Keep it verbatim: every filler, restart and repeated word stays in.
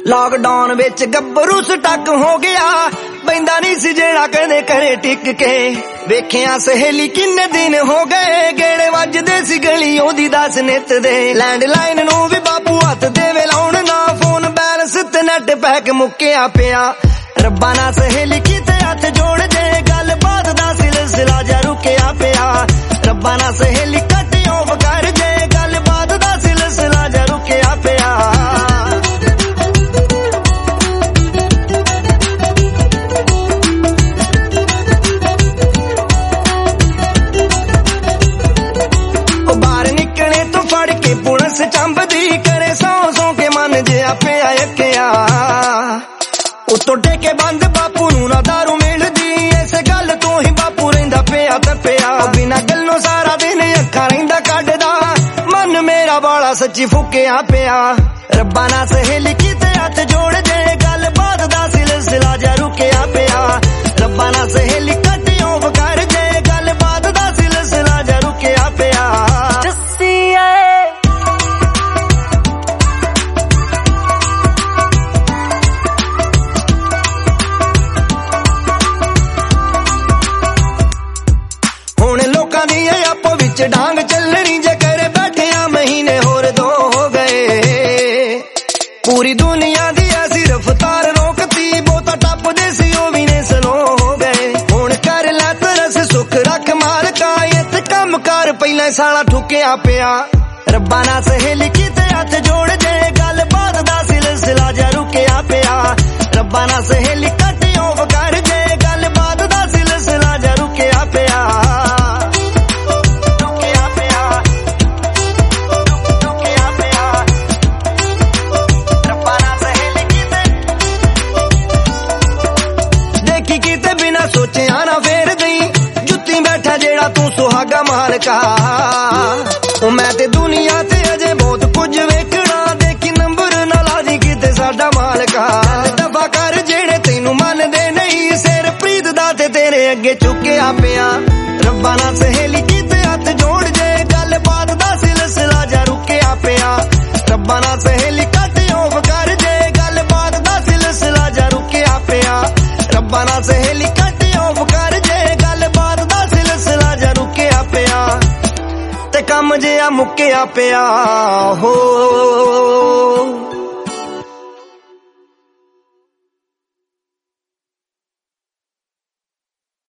Lockdown विच गब्बरू stuck हो गया, बैंदा नहीं सी जेड़ा कहदे करे टिक के। वेखिया सहेली किन्ने दिन हो गए, गेड़े वजदे सी गली ओदी दस नित दे। लैंडलाइन नूं भी बापू हथ देवे लाउण ना, फोन बैलेंस ते नेट पैक मुक्किया पिया। रब्बा ना सहेली किते हथ जोड़ जे, गल बात दा सिलसिला जा रुकिया पिया। रब्बा ना सहेली कट ऑफ कर जे, गल बात दा सिलसिला जा रुकिया पिया। पुलिस चंबदी करे सौ सौ के मन जे आपे आयकिया। उतो टेके बंद बापू नू ना दारू मिलदी, इस गल तो ही बापू रहिंदा पिया तपिया। बिना गल्लों सारा दिन अखा रहिंदा कढदा, मन मेरा बाला सच्ची फुकिया पिया। रब्बा ना सहेली किते हथ जोड़ जे, गल बात दा सिलसिला जा रुकिया पिया। रब्बा ना सहेली कट ऑफ कर जे, गल बात दा सिलसिला जा रुकिया पिया। डांग चलनी जे करे बैठिया महीने होर दो हो गए। पूरी दुनिया दी ऐसी रफ्तार रोकती, बोता टप दे सी ओ भी ने स्लो हो गए। हुण कर लै तरस सुख रख मालका, इत कम कर पहले साला ठुकिया पिया। रब्बा ना सहेली किते हथ जोड़ जे, गल बात दा सिलसिला जा रुकिया पिया। रब्बा ना सहेली कट ऑफ कर जे, गल बात दा सिलसिला जा रुकिया पिया। सोचिया ना फेर दई जुत्ती बैठा जेड़ा तू सुहागा मालका। मैं ते दुनिया ते अजे बहुत कुछ वेखना, देखी नंबर ना लाजी किते साडा मालका। दफा कर जेड़े तेनू मनदे नहीं, सिर प्रीत दा ते तेरे अगे चुकिया पिया। रब्बा ना सहेली किते हथ जोड़ जे, गल बात दा सिलसिला जा रुकिया पिया। रब्बा ना सहेली कट ऑफ कर जे, गल बात दा सिलसिला जा रुकिया पिया। रब्बा ना सहेली कर जे, गल बात दा सिलसिला जा रुकिया पिया। ते कम जिहा मुक्किया पिया हो।